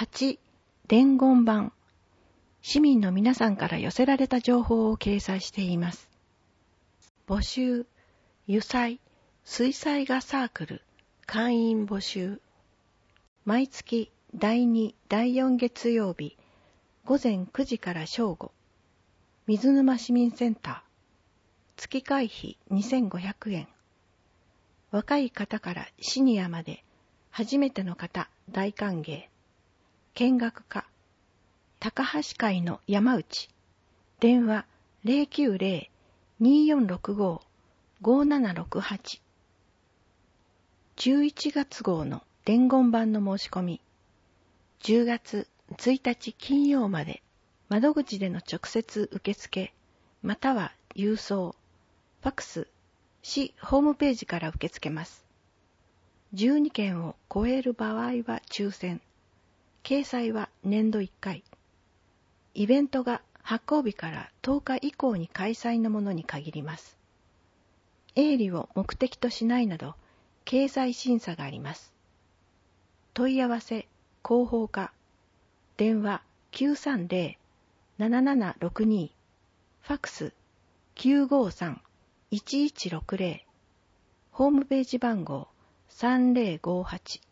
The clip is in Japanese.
8、伝言板。市民の皆さんから寄せられた情報を掲載しています。募集、油彩、水彩画サークル、会員募集。毎月第2、第4月曜日、午前9時から正午。水沼市民センター。月会費2500円。若い方からシニアまで、初めての方大歓迎。見学家。高橋会の山内。電話090-2465-5768。11月号の伝言板の申し込み。10月1日金曜まで窓口での直接受付または郵送、ファクス、市ホームページから受け付けます。12件を超える場合は抽選。掲載は年度1回。イベントが発行日から10日以降に開催のものに限ります。営利を目的としないなど、掲載審査があります。問い合わせ、広報課、電話930-7762、ファクス953-1160、ホームページ番号3058。